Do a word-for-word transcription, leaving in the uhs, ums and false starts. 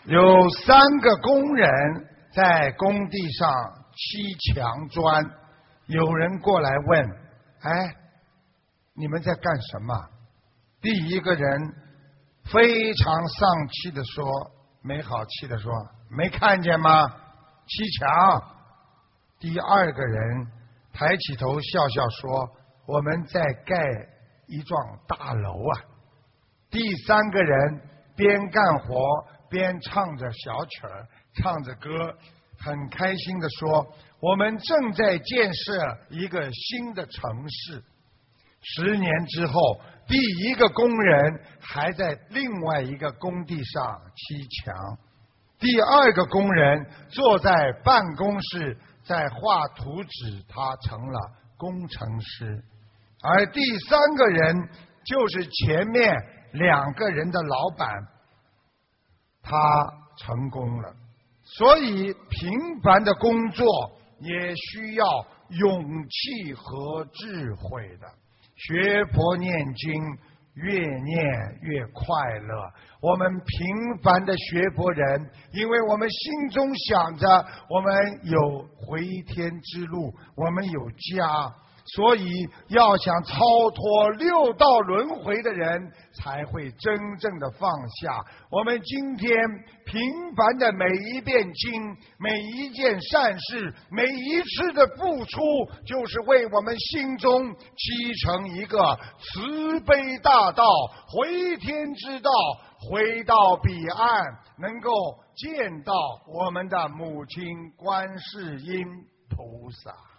有三个工人在工地上砌墙砖，有人过来问：哎，你们在干什么？第一个人非常丧气地说，没好气地说，没看见吗？砌墙。第二个人抬起头笑笑说，我们在盖一幢大楼啊。第三个人边干活边唱着小曲儿，唱着歌，很开心地说，我们正在建设一个新的城市。十年之后，第一个工人还在另外一个工地上砌墙，第二个工人坐在办公室在画图纸，他成了工程师。而第三个人就是前面两个人的老板，他成功了。所以平凡的工作也需要勇气和智慧的。学佛念经，越念越快乐。我们平凡的学佛人，因为我们心中想着我们有回天之路，我们有家，所以要想超脱六道轮回的人才会真正的放下。我们今天平凡的每一遍经，每一件善事，每一次的付出，就是为我们心中砌成一个慈悲大道，回天之道，回到彼岸，能够见到我们的母亲观世音菩萨。